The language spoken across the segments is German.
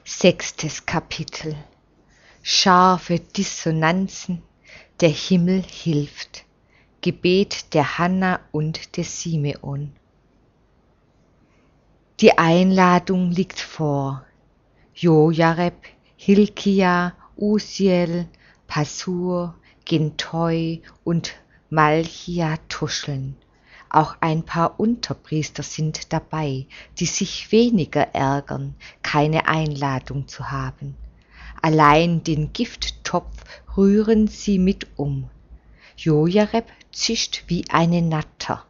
6. Kapitel. Scharfe Dissonanzen, der Himmel hilft. Gebet der Hanna und des Simeon. Die Einladung liegt vor. Jojareb, Hilkia, Usiel, Passur, Gintoi und Malchia tuscheln. Auch ein paar Unterpriester sind dabei, die sich weniger ärgern, keine Einladung zu haben. Allein den Gifttopf rühren sie mit um. Jojareb zischt wie eine Natter.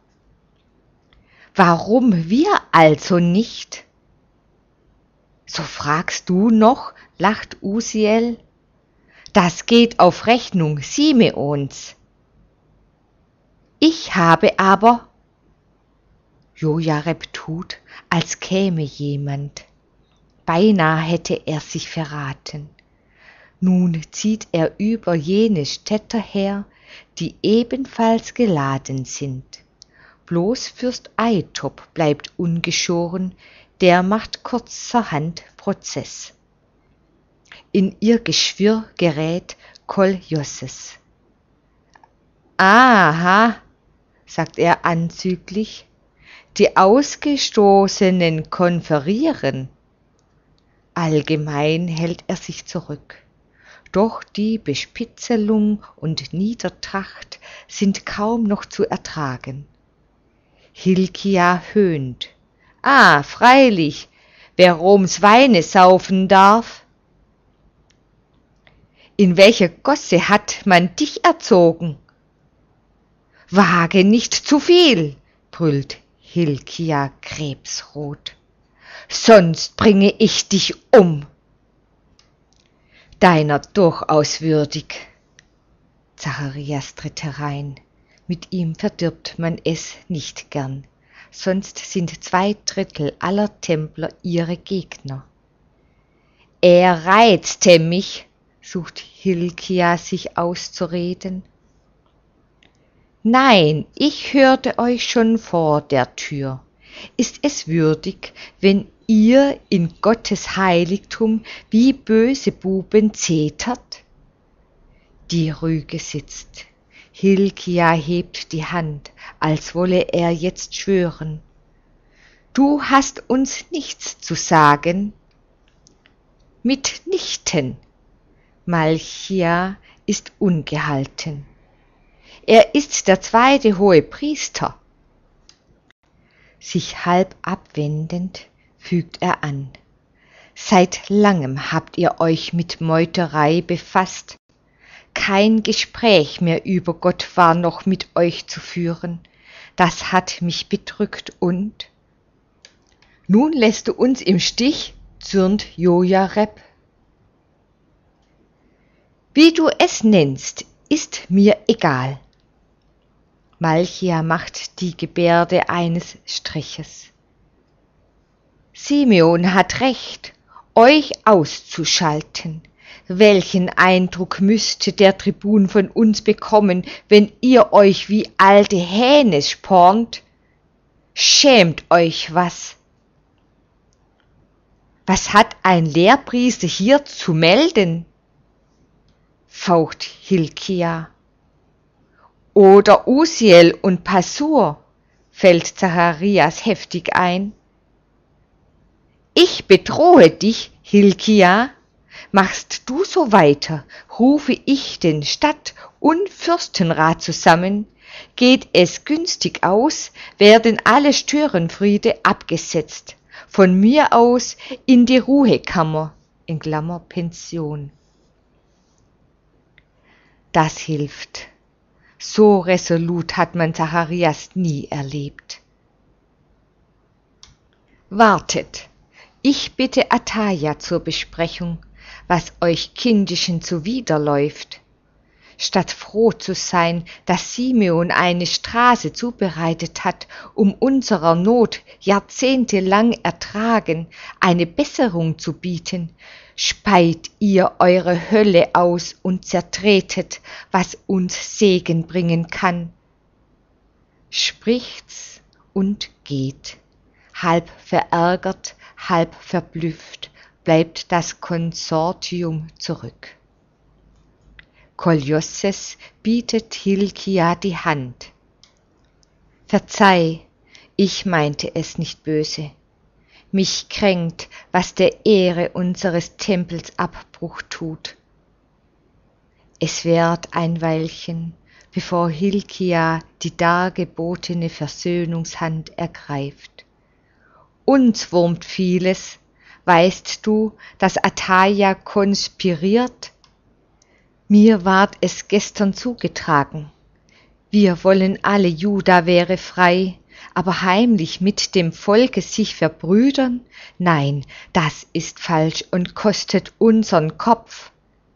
Warum wir also nicht? So fragst du noch, lacht Usiel. Das geht auf Rechnung Simeons. Ich habe aber... Jojareb tut, als käme jemand. Beinahe hätte er sich verraten. Nun zieht er über jene Städter her, die ebenfalls geladen sind. Bloß Fürst Eitob bleibt ungeschoren, der macht kurzerhand Prozess. In ihr Geschwirr gerät Koljosses. Aha, sagt er anzüglich, die Ausgestoßenen konferieren. Allgemein hält er sich zurück. Doch die Bespitzelung und Niedertracht sind kaum noch zu ertragen. Hilkia höhnt. Freilich, wer Roms Weine saufen darf. In welcher Gosse hat man dich erzogen? Wage nicht zu viel, brüllt Hilkia krebsrot. Sonst bringe ich dich um. Deiner durchaus würdig. Zacharias tritt herein. Mit ihm verdirbt man es nicht gern. Sonst sind 2/3 aller Templer ihre Gegner. Er reizte mich, sucht Hilkia sich auszureden. Nein, ich hörte euch schon vor der Tür. Ist es würdig, wenn ihr in Gottes Heiligtum wie böse Buben zetert? Die Rüge sitzt. Hilkia hebt die Hand, als wolle er jetzt schwören. Du hast uns nichts zu sagen? Mitnichten. Malchia ist ungehalten. Er ist der 2. Hohepriester. Sich halb abwendend fügt er an. Seit langem habt ihr euch mit Meuterei befasst. Kein Gespräch mehr über Gott war noch mit euch zu führen. Das hat mich bedrückt und... Nun lässt du uns im Stich, zürnt Jojareb. Wie du es nennst, ist mir egal. Malchia macht die Gebärde eines Striches. Simeon hat recht, euch auszuschalten. Welchen Eindruck müsste der Tribun von uns bekommen, wenn ihr euch wie alte Hähne spornt? Schämt euch was! Was hat ein Lehrpriester hier zu melden? Faucht Hilkia. Oder Usiel und Passur, fällt Zacharias heftig ein. Ich bedrohe dich, Hilkia. Machst du so weiter, rufe ich den Stadt- und Fürstenrat zusammen. Geht es günstig aus, werden alle Störenfriede abgesetzt. Von mir aus in die Ruhekammer, in Klammer Pension. Das hilft. So resolut hat man Zacharias nie erlebt. Wartet, ich bitte Ataja zur Besprechung, was euch Kindischen zuwiderläuft. Statt froh zu sein, dass Simeon eine Straße zubereitet hat, um unserer Not jahrzehntelang ertragen, eine Besserung zu bieten, speit ihr eure Hölle aus und zertretet, was uns Segen bringen kann. Spricht's und geht, halb verärgert, halb verblüfft, bleibt das Konsortium zurück. Kolosses bietet Hilkia die Hand. Verzeih, ich meinte es nicht böse. Mich kränkt, was der Ehre unseres Tempels Abbruch tut. Es währt ein Weilchen, bevor Hilkia die dargebotene Versöhnungshand ergreift. Uns wurmt vieles. Weißt du, dass Ataja konspiriert? Mir ward es gestern zugetragen. Wir wollen alle, Juda wäre frei, aber heimlich mit dem Volke sich verbrüdern? Nein, das ist falsch und kostet unsern Kopf.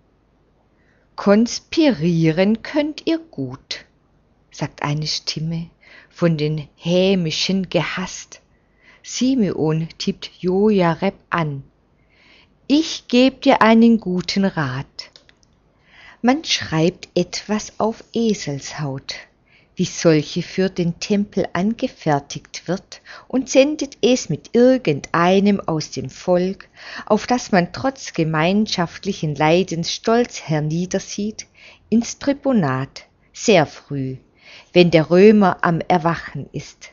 Konspirieren könnt ihr gut, sagt eine Stimme, von den Hämischen gehasst. Simeon tippt Jojareb an. Ich geb dir einen guten Rat. Man schreibt etwas auf Eselshaut, wie solche für den Tempel angefertigt wird, und sendet es mit irgendeinem aus dem Volk, auf das man trotz gemeinschaftlichen Leidens stolz herniedersieht, ins Tribunat, sehr früh, wenn der Römer am Erwachen ist.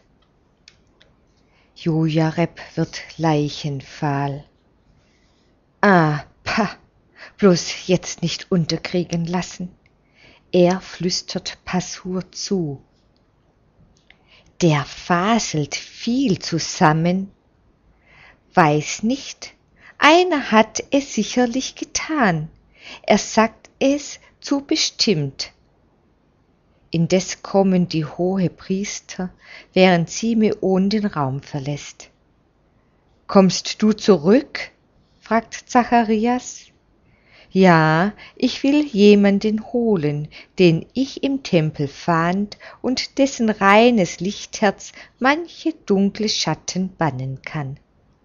Jojareb wird leichenfahl. Bloß jetzt nicht unterkriegen lassen. Er flüstert Passur zu. Der faselt viel zusammen. Weiß nicht, einer hat es sicherlich getan. Er sagt es zu bestimmt. Indes kommen die Hohepriester, während Simeon den Raum verlässt. Kommst du zurück? Fragt Zacharias. Ja, ich will jemanden holen, den ich im Tempel fand und dessen reines Lichtherz manche dunkle Schatten bannen kann.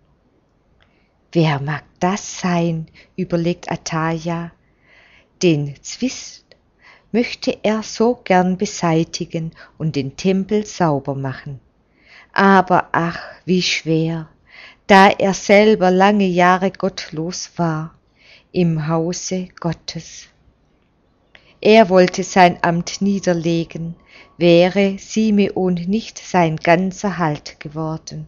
Wer mag das sein, überlegt Ataja. Den Zwist möchte er so gern beseitigen und den Tempel sauber machen. Aber ach, wie schwer, da er selber lange Jahre gottlos war, im Hause Gottes. Er wollte sein Amt niederlegen, wäre Simeon nicht sein ganzer Halt geworden.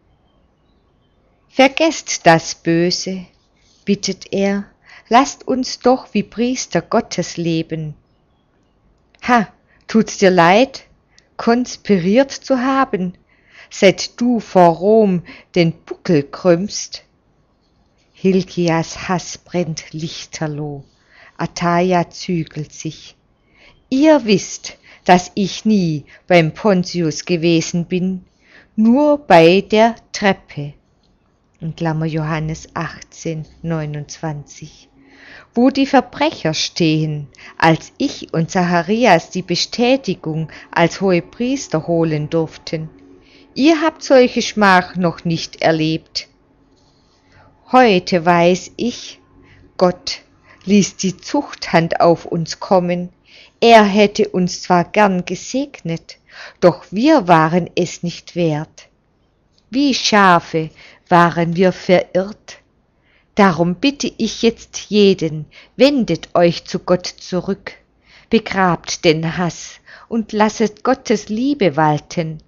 Vergesst das Böse, bittet er, lasst uns doch wie Priester Gottes leben. Ha, tut's dir leid, konspiriert zu haben, seit du vor Rom den Buckel krümmst? Hilkias Hass brennt lichterloh. Ataja zügelt sich. Ihr wisst, dass ich nie beim Pontius gewesen bin, nur bei der Treppe. In Klammer Johannes 18,29. Wo die Verbrecher stehen, als ich und Zacharias die Bestätigung als Hohepriester holen durften. Ihr habt solche Schmach noch nicht erlebt. Heute weiß ich, Gott ließ die Zuchthand auf uns kommen. Er hätte uns zwar gern gesegnet, doch wir waren es nicht wert. Wie Schafe waren wir verirrt. Darum bitte ich jetzt jeden, wendet euch zu Gott zurück, begrabt den Hass und lasset Gottes Liebe walten.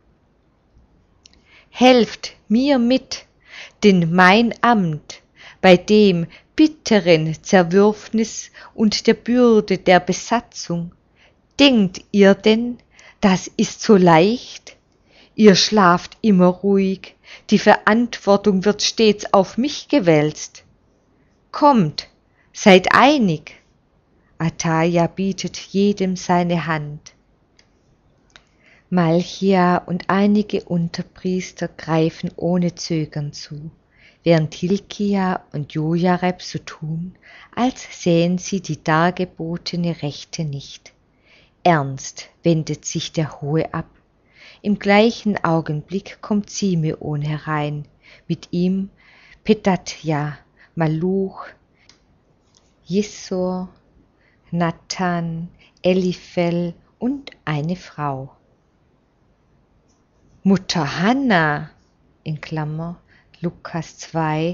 Helft mir mit, denn mein Amt bei dem bitteren Zerwürfnis und der Bürde der Besatzung, denkt ihr denn, das ist so leicht? Ihr schlaft immer ruhig, die Verantwortung wird stets auf mich gewälzt. Kommt, seid einig. Ataja bietet jedem seine Hand. Malchia und einige Unterpriester greifen ohne Zögern zu, während Hilkia und Jojareb so tun, als sähen sie die dargebotene Rechte nicht. Ernst wendet sich der Hohe ab. Im gleichen Augenblick kommt Simeon herein, mit ihm Pethatja, Maluch, Jissor, Nathan, Eliphel und eine Frau. Mutter Hannah, in Klammer, Lukas 2,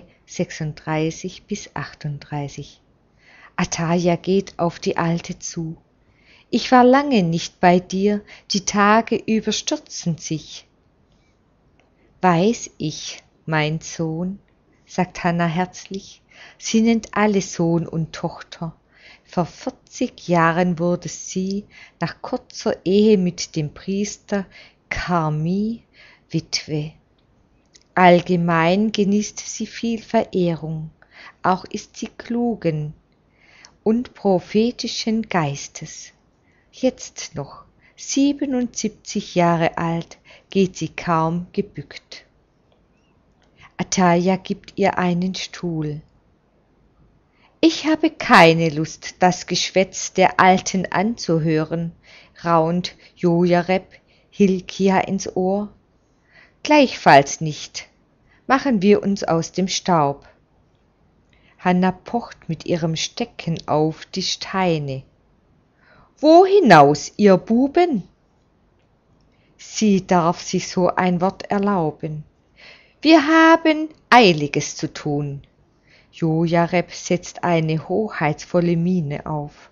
36-38. Ataja geht auf die Alte zu. Ich war lange nicht bei dir, die Tage überstürzen sich. Weiß ich, mein Sohn, sagt Hannah herzlich, sie nennt alle Sohn und Tochter. Vor 40 Jahren wurde sie nach kurzer Ehe mit dem Priester Karmi Witwe. Allgemein genießt sie viel Verehrung, auch ist sie klugen und prophetischen Geistes. Jetzt noch, 77 Jahre alt, geht sie kaum gebückt. Ataja gibt ihr einen Stuhl. Ich habe keine Lust, das Geschwätz der Alten anzuhören, raunt Jojareb Hilkia ins Ohr. Gleichfalls nicht. Machen wir uns aus dem Staub. Hannah pocht mit ihrem Stecken auf die Steine. Wo hinaus, ihr Buben? Sie darf sich so ein Wort erlauben. Wir haben Eiliges zu tun. Jojareb setzt eine hoheitsvolle Miene auf.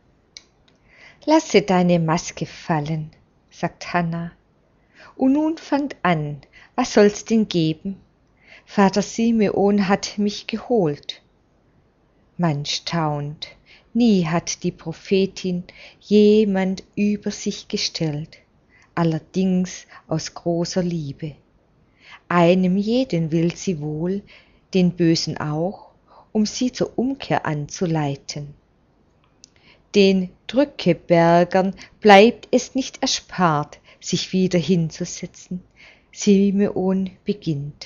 Lasse deine Maske fallen, sagt Hannah. Und nun fangt an, was soll's denn geben? Vater Simeon hat mich geholt. Man staunt, nie hat die Prophetin jemand über sich gestellt, allerdings aus großer Liebe. Einem jeden will sie wohl, den Bösen auch, um sie zur Umkehr anzuleiten. Den Drückebergern bleibt es nicht erspart, sich wieder hinzusetzen. Simeon beginnt.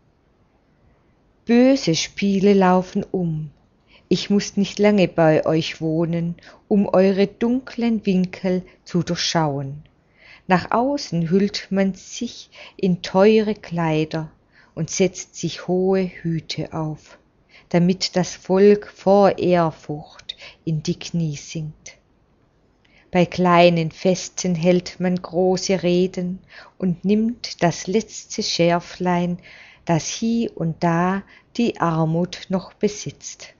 Böse Spiele laufen um. Ich muß nicht lange bei euch wohnen, um eure dunklen Winkel zu durchschauen. Nach außen hüllt man sich in teure Kleider und setzt sich hohe Hüte auf, damit das Volk vor Ehrfurcht in die Knie sinkt. Bei kleinen Festen hält man große Reden und nimmt das letzte Schärflein, das hie und da die Armut noch besitzt.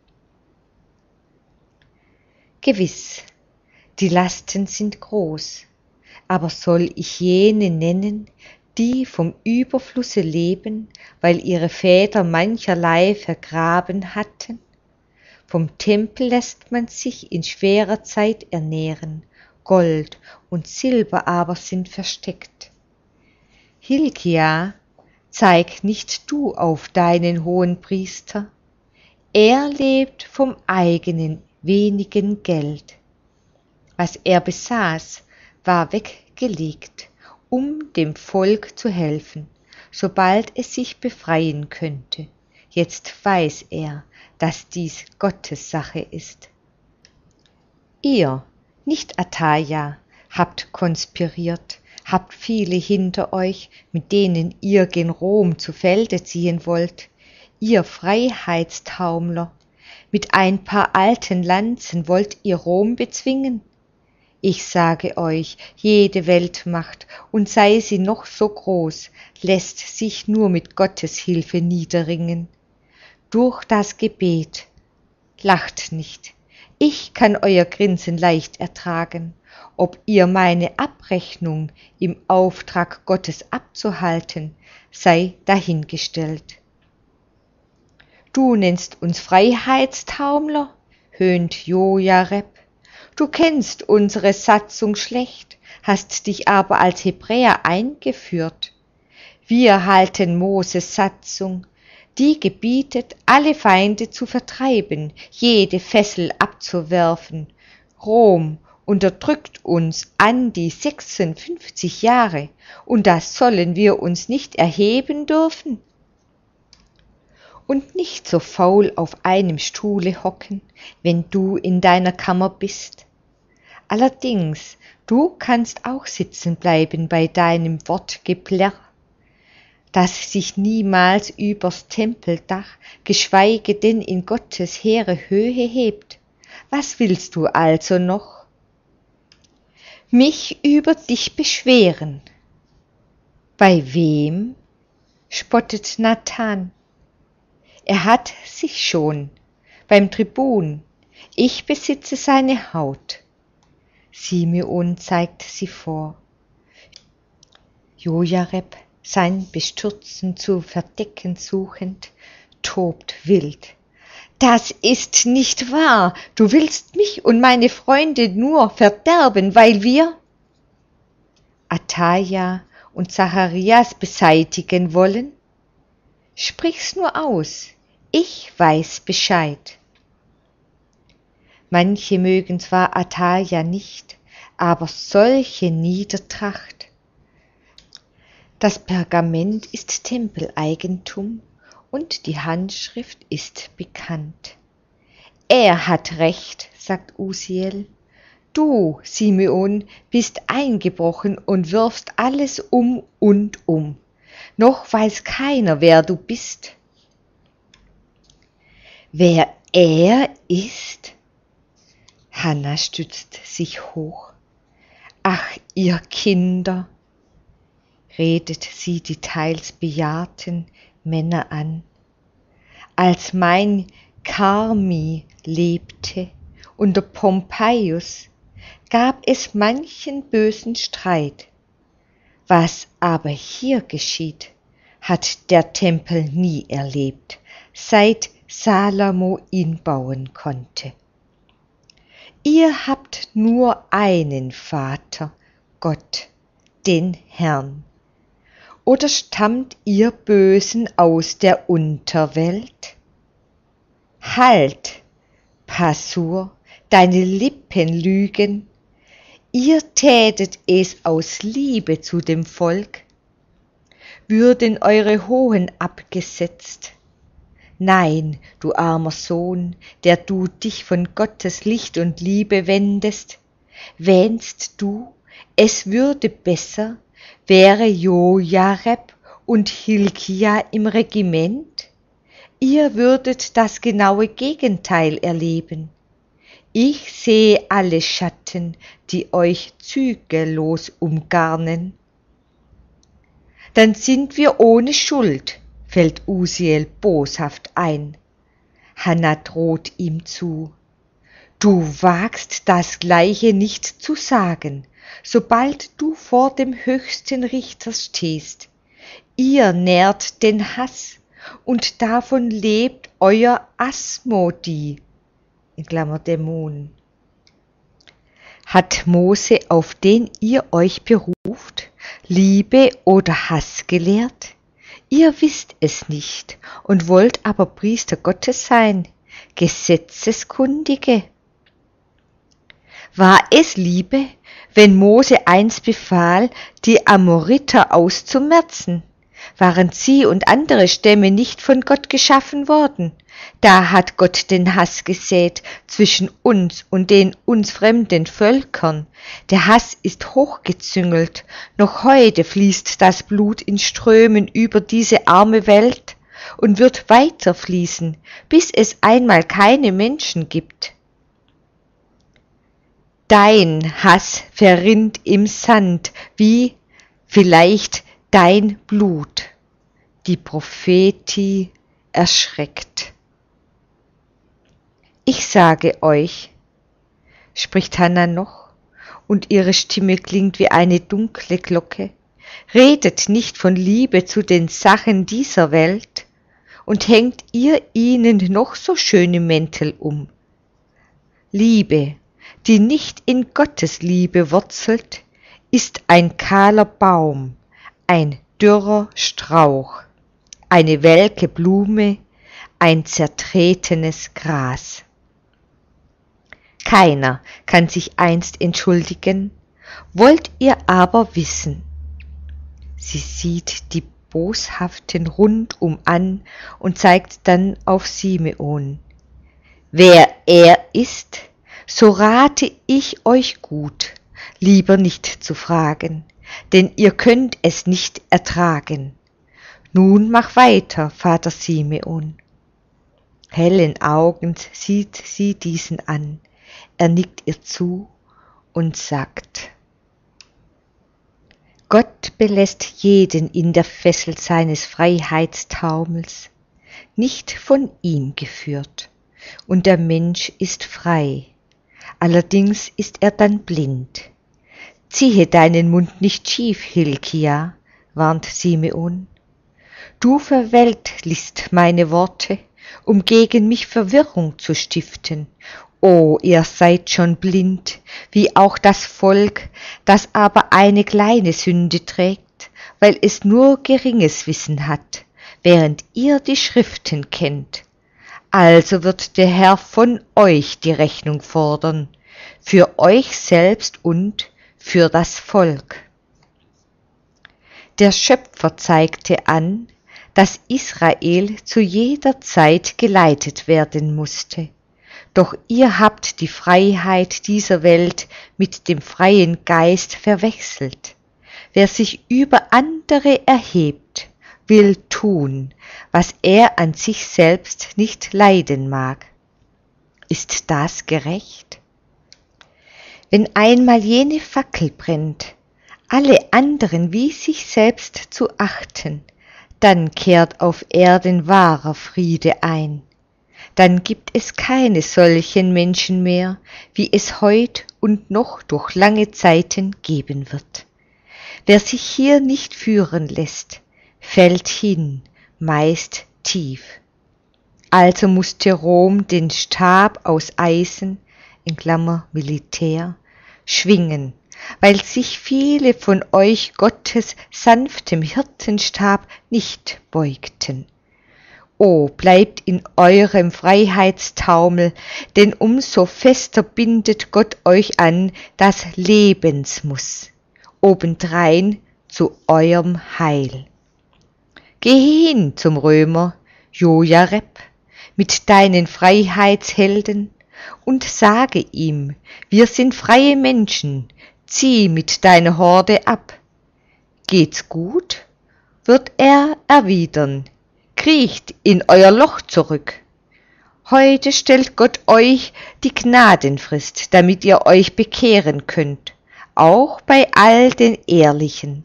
Gewiss, die Lasten sind groß, aber soll ich jene nennen, die vom Überflusse leben, weil ihre Väter mancherlei vergraben hatten? Vom Tempel lässt man sich in schwerer Zeit ernähren, Gold und Silber aber sind versteckt. Hilkia, zeig nicht du auf deinen Hohenpriester, er lebt vom eigenen wenigen Geld. Was er besaß, war weggelegt, um dem Volk zu helfen, sobald es sich befreien könnte. Jetzt weiß er, dass dies Gottes Sache ist. Ihr, nicht Ataja, habt konspiriert, habt viele hinter euch, mit denen ihr gen Rom zu Felde ziehen wollt, ihr Freiheitstaumler, mit ein paar alten Lanzen wollt ihr Rom bezwingen? Ich sage euch, jede Weltmacht, und sei sie noch so groß, lässt sich nur mit Gottes Hilfe niederringen. Durch das Gebet. Lacht nicht. Ich kann euer Grinsen leicht ertragen. Ob ihr meine Abrechnung im Auftrag Gottes abzuhalten, sei dahingestellt. Du nennst uns Freiheitstaumler, höhnt Jojareb. Du kennst unsere Satzung schlecht, hast dich aber als Hebräer eingeführt. Wir halten Moses Satzung, die gebietet, alle Feinde zu vertreiben, jede Fessel abzuwerfen. Rom unterdrückt uns an die 56 Jahre, und das sollen wir uns nicht erheben dürfen? Und nicht so faul auf einem Stuhle hocken, wenn du in deiner Kammer bist. Allerdings, du kannst auch sitzen bleiben bei deinem Wortgeplärr, das sich niemals übers Tempeldach, geschweige denn in Gottes hehre Höhe hebt. Was willst du also noch? Mich über dich beschweren. Bei wem? spottet Nathan. Er hat sich schon beim Tribun, ich besitze seine Haut. Simeon zeigt sie vor. Jojareb, sein Bestürzen zu verdecken suchend, tobt wild. Das ist nicht wahr, du willst mich und meine Freunde nur verderben, weil wir Ataja und Zacharias beseitigen wollen? Sprich's nur aus, ich weiß Bescheid. Manche mögen zwar Ataja nicht, aber solche Niedertracht. Das Pergament ist Tempeleigentum und die Handschrift ist bekannt. Er hat recht, sagt Uziel. Du, Simeon, bist eingebrochen und wirfst alles um und um. Noch weiß keiner, wer du bist. Wer er ist? Hannah stützt sich hoch. Ach, ihr Kinder, redet sie die teils bejahrten Männer an. Als mein Karmi lebte unter Pompeius, gab es manchen bösen Streit. Was aber hier geschieht, hat der Tempel nie erlebt, seit Salomo ihn bauen konnte. Ihr habt nur einen Vater, Gott, den Herrn. Oder stammt ihr Bösen aus der Unterwelt? Halt, Passur, deine Lippen lügen. Ihr tätet es aus Liebe zu dem Volk. Würden eure Hohen abgesetzt? Nein, du armer Sohn, der du dich von Gottes Licht und Liebe wendest, wähnst du, es würde besser, wäre Jojareb und Hilkia im Regiment? Ihr würdet das genaue Gegenteil erleben. Ich sehe alle Schatten, die euch zügellos umgarnen. Dann sind wir ohne Schuld, fällt Uziel boshaft ein. Hannah droht ihm zu. Du wagst das Gleiche nicht zu sagen, sobald du vor dem höchsten Richter stehst. Ihr nährt den Hass, und davon lebt euer Asmodi, in Klammer Dämon. Hat Mose, auf den ihr euch beruft, Liebe oder Hass gelehrt? Ihr wisst es nicht und wollt aber Priester Gottes sein, Gesetzeskundige. War es Liebe, wenn Mose einst befahl, die Amoriter auszumerzen? Waren sie und andere Stämme nicht von Gott geschaffen worden? Da hat Gott den Hass gesät zwischen uns und den uns fremden Völkern. Der Hass ist hochgezüngelt. Noch heute fließt das Blut in Strömen über diese arme Welt und wird weiter fließen, bis es einmal keine Menschen gibt. Dein Hass verrinnt im Sand, wie vielleicht dein Blut. Die Propheti erschreckt. Ich sage euch, spricht Hannah noch, und ihre Stimme klingt wie eine dunkle Glocke, redet nicht von Liebe zu den Sachen dieser Welt und hängt ihr ihnen noch so schöne Mäntel um. Liebe, die nicht in Gottes Liebe wurzelt, ist ein kahler Baum, ein dürrer Strauch, eine welke Blume, ein zertretenes Gras. Keiner kann sich einst entschuldigen, wollt ihr aber wissen. Sie sieht die Boshaften rundum an und zeigt dann auf Simeon. Wer er ist, so rate ich euch gut, lieber nicht zu fragen, denn ihr könnt es nicht ertragen. Nun mach weiter, Vater Simeon. Hellen Augen sieht sie diesen an, er nickt ihr zu und sagt, Gott belässt jeden in der Fessel seines Freiheitstaumels, nicht von ihm geführt, und der Mensch ist frei, allerdings ist er dann blind. Ziehe deinen Mund nicht schief, Hilkia, warnt Simeon. Du verweltlichst meine Worte, um gegen mich Verwirrung zu stiften. O, ihr seid schon blind, wie auch das Volk, das aber eine kleine Sünde trägt, weil es nur geringes Wissen hat, während ihr die Schriften kennt. Also wird der Herr von euch die Rechnung fordern, für euch selbst und für das Volk. Der Schöpfer zeigte an, dass Israel zu jeder Zeit geleitet werden musste. Doch ihr habt die Freiheit dieser Welt mit dem freien Geist verwechselt. Wer sich über andere erhebt, will tun, was er an sich selbst nicht leiden mag. Ist das gerecht? Wenn einmal jene Fackel brennt, alle anderen wie sich selbst zu achten, dann kehrt auf Erden wahrer Friede ein. Dann gibt es keine solchen Menschen mehr, wie es heut und noch durch lange Zeiten geben wird. Wer sich hier nicht führen lässt, fällt hin, meist tief. Also musste Rom den Stab aus Eisen, in Klammer Militär, schwingen, weil sich viele von euch Gottes sanftem Hirtenstab nicht beugten. O, bleibt in eurem Freiheitstaumel, denn umso fester bindet Gott euch an das Lebensmuss, obendrein zu eurem Heil. Geh hin zum Römer, Jojareb, mit deinen Freiheitshelden und sage ihm, wir sind freie Menschen, zieh mit deiner Horde ab. Geht's gut? Wird er erwidern, kriecht in euer Loch zurück. Heute stellt Gott euch die Gnadenfrist, damit ihr euch bekehren könnt, auch bei all den Ehrlichen.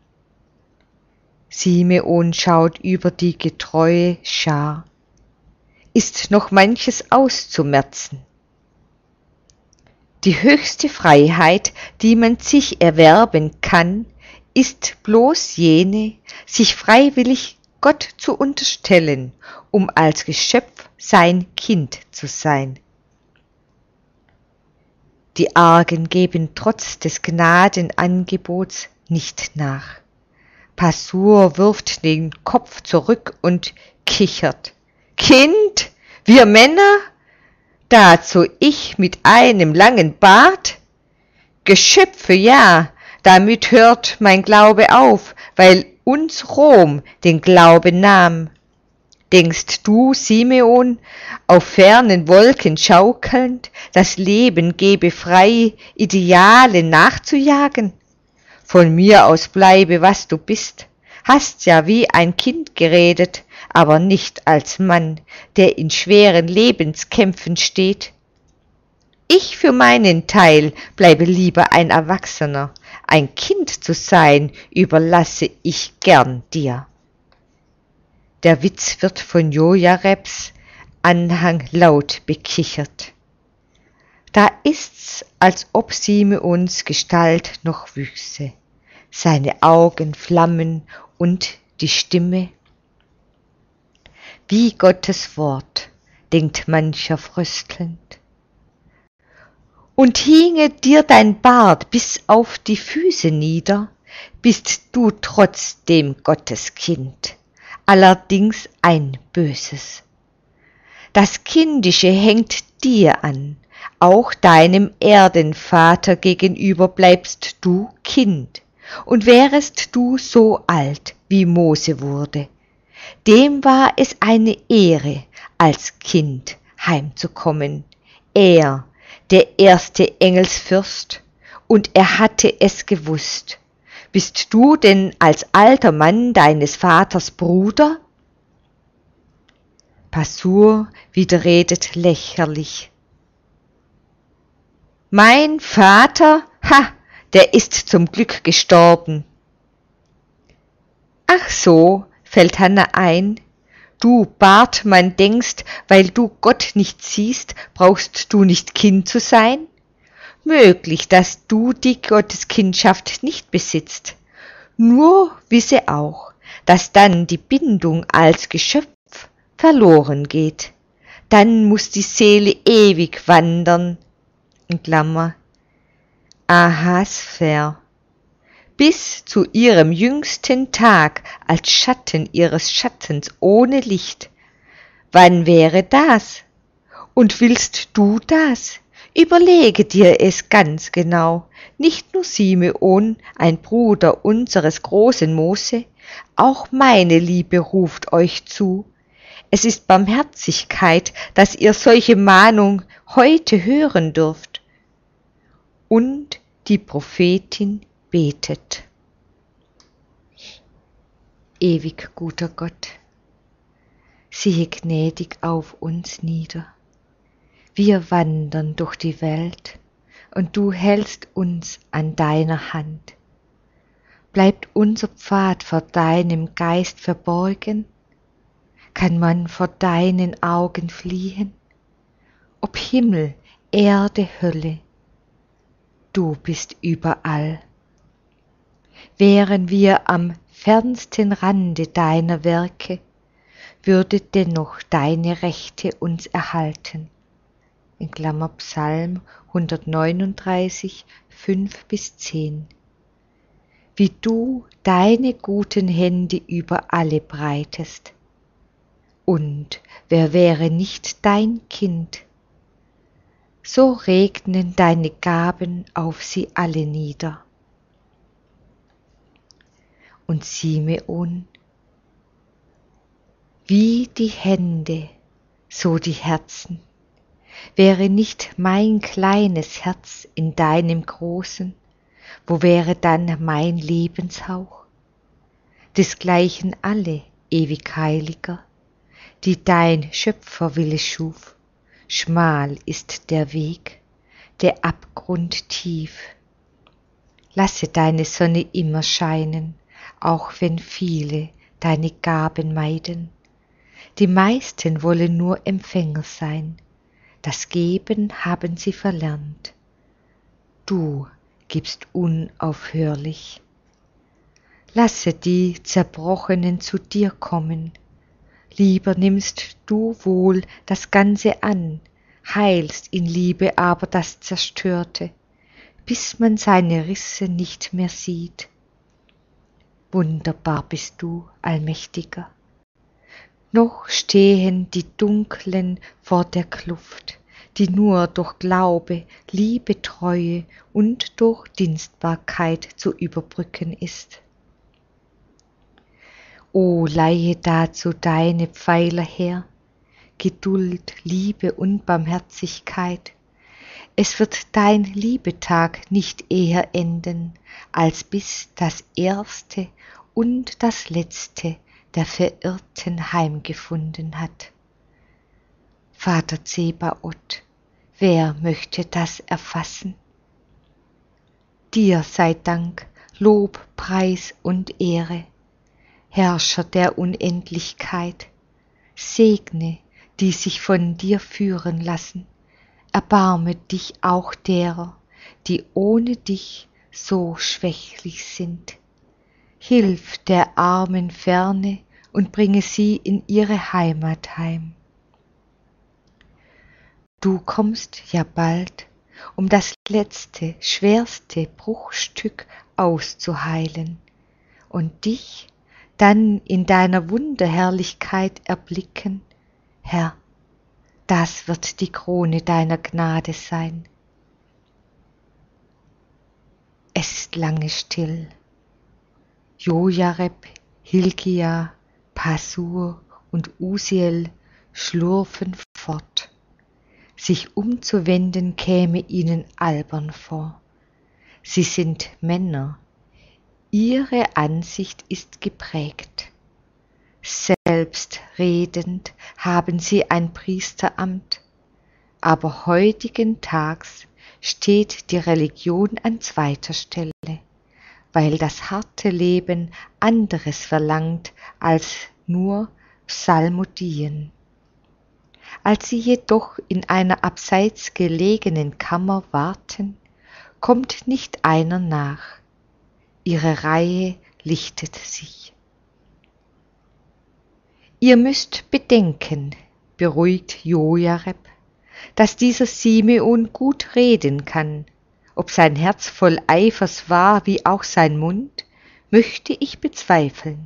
Simeon schaut über die getreue Schar. Ist noch manches auszumerzen. Die höchste Freiheit, die man sich erwerben kann, ist bloß jene, sich freiwillig Gott zu unterstellen, um als Geschöpf sein Kind zu sein. Die Argen geben trotz des Gnadenangebots nicht nach. Passur wirft den Kopf zurück und kichert. Kind, wir Männer? Dazu ich mit einem langen Bart? Geschöpfe, ja, damit hört mein Glaube auf, weil uns Rom den Glauben nahm. Denkst du, Simeon, auf fernen Wolken schaukelnd, das Leben gebe frei, Ideale nachzujagen? Von mir aus bleibe, was du bist, hast ja wie ein Kind geredet, aber nicht als Mann, der in schweren Lebenskämpfen steht. Ich für meinen Teil bleibe lieber ein Erwachsener, ein Kind zu sein überlasse ich gern dir. Der Witz wird von Jojarebs Anhang laut bekichert. Da ist's, als ob Simeons Gestalt noch wüchse, seine Augen flammen und die Stimme. Wie Gottes Wort, denkt mancher fröstelnd. Und hinge dir dein Bart bis auf die Füße nieder, bist du trotzdem Gottes Kind, allerdings ein Böses. Das Kindische hängt dir an, auch deinem Erdenvater gegenüber bleibst du Kind, und wärest du so alt, wie Mose wurde, dem war es eine Ehre, als Kind heimzukommen, er, der erste Engelsfürst, und er hatte es gewusst. Bist du denn als alter Mann deines Vaters Bruder? Passur widerredet lächerlich. Mein Vater, ha, der ist zum Glück gestorben. Ach so, fällt Hanna ein. Du Bartmann denkst, weil du Gott nicht siehst, brauchst du nicht Kind zu sein? Möglich, dass du die Gotteskindschaft nicht besitzt. Nur wisse auch, dass dann die Bindung als Geschöpf verloren geht. Dann muß die Seele ewig wandern, in Klammer, Ahasver, bis zu ihrem jüngsten Tag als Schatten ihres Schattens ohne Licht. Wann wäre das? Und willst du das? Überlege dir es ganz genau. Nicht nur Simeon, ein Bruder unseres großen Mose, auch meine Liebe ruft euch zu. Es ist Barmherzigkeit, dass ihr solche Mahnung heute hören dürft. Und die Prophetin betet. Ewig guter Gott, siehe gnädig auf uns nieder. Wir wandern durch die Welt und du hältst uns an deiner Hand. Bleibt unser Pfad vor deinem Geist verborgen? Kann man vor deinen Augen fliehen? Ob Himmel, Erde, Hölle, du bist überall. Wären wir am fernsten Rande deiner Werke, würde dennoch deine Rechte uns erhalten. In Klammer Psalm 139, 5-10. Wie du deine guten Hände über alle breitest. Und wer wäre nicht dein Kind? So regnen deine Gaben auf sie alle nieder. Und Simeon, wie die Hände, so die Herzen. Wäre nicht mein kleines Herz in deinem großen, wo wäre dann mein Lebenshauch? Desgleichen alle, ewig Heiliger, die dein Schöpferwille schuf. Schmal ist der Weg, der Abgrund tief. Lasse deine Sonne immer scheinen, auch wenn viele deine Gaben meiden. Die meisten wollen nur Empfänger sein, das Geben haben sie verlernt. Du gibst unaufhörlich. Lasse die Zerbrochenen zu dir kommen. Lieber nimmst du wohl das Ganze an, heilst in Liebe aber das Zerstörte, bis man seine Risse nicht mehr sieht. Wunderbar bist du, Allmächtiger. Noch stehen die Dunklen vor der Kluft, die nur durch Glaube, Liebe, Treue und durch Dienstbarkeit zu überbrücken ist. O leihe dazu deine Pfeiler her, Geduld, Liebe und Barmherzigkeit. Es wird dein Liebetag nicht eher enden, als bis das Erste und das Letzte der Verirrten heimgefunden hat. Vater Zebaoth, wer möchte das erfassen? Dir sei Dank, Lob, Preis und Ehre, Herrscher der Unendlichkeit, segne, die sich von dir führen lassen, erbarme dich auch derer, die ohne dich so schwächlich sind. Hilf der Armen ferne und bringe sie in ihre Heimat heim. Du kommst ja bald, um das letzte, schwerste Bruchstück auszuheilen und dich dann in deiner Wunderherrlichkeit erblicken, Herr, das wird die Krone deiner Gnade sein. Es ist lange still. Jojareb, Hilkia, Pasur und Usiel schlurfen fort. Sich umzuwenden käme ihnen albern vor. Sie sind Männer, ihre Ansicht ist geprägt. Selbstredend haben sie ein Priesteramt, aber heutigen Tags steht die Religion an zweiter Stelle. weil das harte Leben anderes verlangt als nur Psalmodien. Als sie jedoch in einer abseits gelegenen Kammer warten, kommt nicht einer nach. Ihre Reihe lichtet sich. Ihr müsst bedenken, beruhigt Jojareb, dass dieser Simeon gut reden kann. Ob sein Herz voll Eifers war, wie auch sein Mund, möchte ich bezweifeln.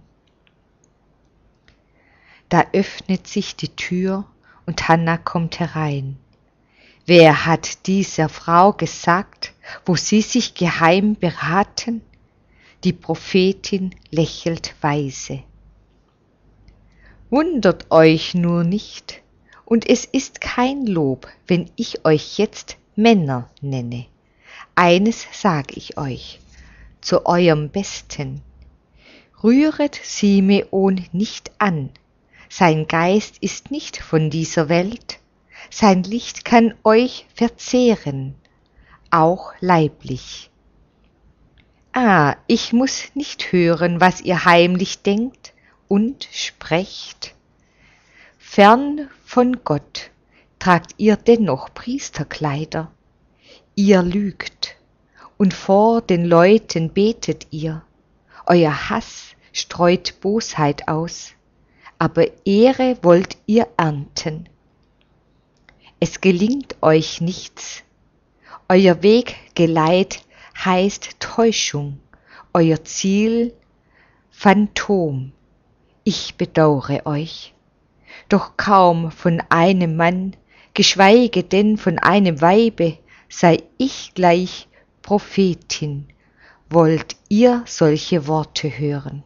Da öffnet sich die Tür und Hannah kommt herein. Wer hat dieser Frau gesagt, wo sie sich geheim beraten? Die Prophetin lächelt weise. Wundert euch nur nicht, und es ist kein Lob, wenn ich euch jetzt Männer nenne. Eines sag ich euch, zu eurem Besten. Rühret Simeon nicht an, sein Geist ist nicht von dieser Welt, sein Licht kann euch verzehren, auch leiblich. Ich muß nicht hören, was ihr heimlich denkt und sprecht. Fern von Gott tragt ihr dennoch Priesterkleider. Ihr lügt und vor den Leuten betet ihr. Euer Hass streut Bosheit aus, aber Ehre wollt ihr ernten. Es gelingt euch nichts. Euer Weggeleit heißt Täuschung, euer Ziel Phantom. Ich bedaure euch. Doch kaum von einem Mann, geschweige denn von einem Weibe, sei ich gleich Prophetin, wollt ihr solche Worte hören.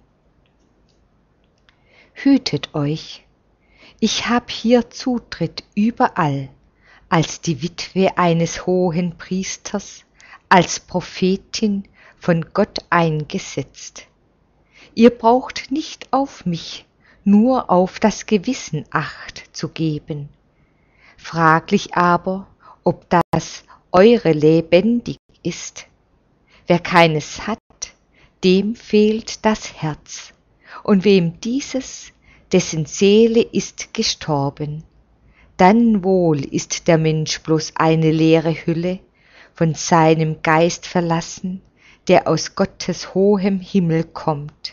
Hütet euch, ich hab hier Zutritt überall, als die Witwe eines hohen Priesters, als Prophetin von Gott eingesetzt. Ihr braucht nicht auf mich, nur auf das Gewissen Acht zu geben. Fraglich aber, ob das eure lebendig ist. Wer keines hat, dem fehlt das Herz, und wem dieses, dessen Seele ist gestorben. Dann wohl ist der Mensch bloß eine leere Hülle, von seinem Geist verlassen, der aus Gottes hohem Himmel kommt.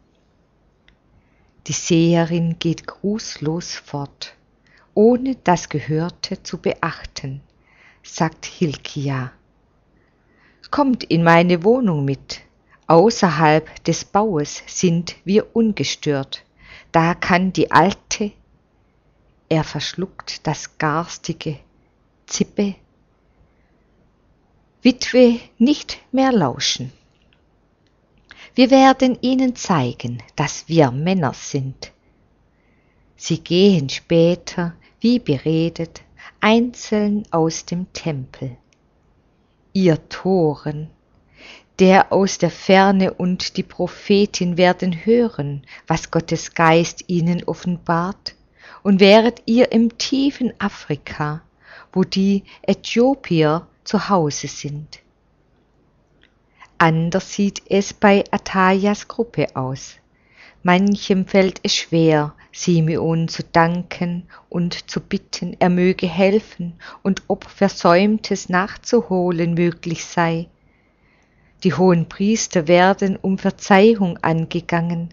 Die Seherin geht grußlos fort, ohne das Gehörte zu beachten, sagt Hilkia. Kommt in meine Wohnung mit, außerhalb des Baues sind wir ungestört, da kann die alte, er verschluckt das garstige Zippe, Witwe nicht mehr lauschen. Wir werden ihnen zeigen, dass wir Männer sind. Sie gehen später, wie beredet, einzeln aus dem Tempel. Ihr Toren, der aus der Ferne und die Prophetin werden hören, was Gottes Geist ihnen offenbart, und wäret ihr im tiefen Afrika, wo die Äthiopier zu Hause sind. Anders sieht es bei Atajas Gruppe aus. Manchem fällt es schwer, Simeon zu danken und zu bitten, er möge helfen und ob Versäumtes nachzuholen möglich sei. Die hohen Priester werden um Verzeihung angegangen.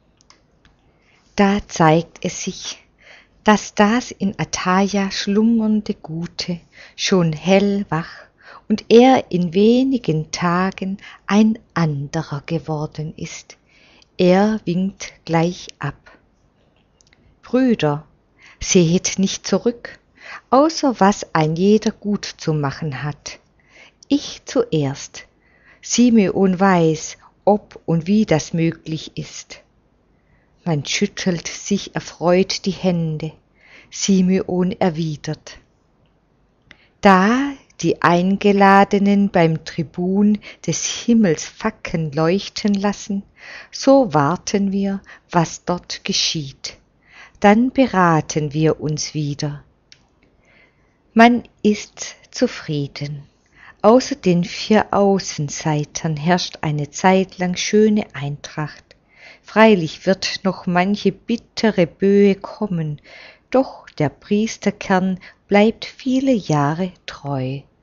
Da zeigt es sich, dass das in Ataja schlummernde Gute schon hellwach und er in wenigen Tagen ein anderer geworden ist. Er winkt gleich ab. Brüder, sehet nicht zurück, außer was ein jeder gut zu machen hat. Ich zuerst. Simeon weiß, ob und wie das möglich ist. Man schüttelt sich erfreut die Hände. Simeon erwidert. Da die Eingeladenen beim Tribun des Himmels Fackeln leuchten lassen, so warten wir, was dort geschieht. Dann beraten wir uns wieder. Man ist zufrieden. Außer den 4 Außenseitern herrscht eine Zeit lang schöne Eintracht. Freilich wird noch manche bittere Böe kommen, doch der Priesterkern bleibt viele Jahre treu.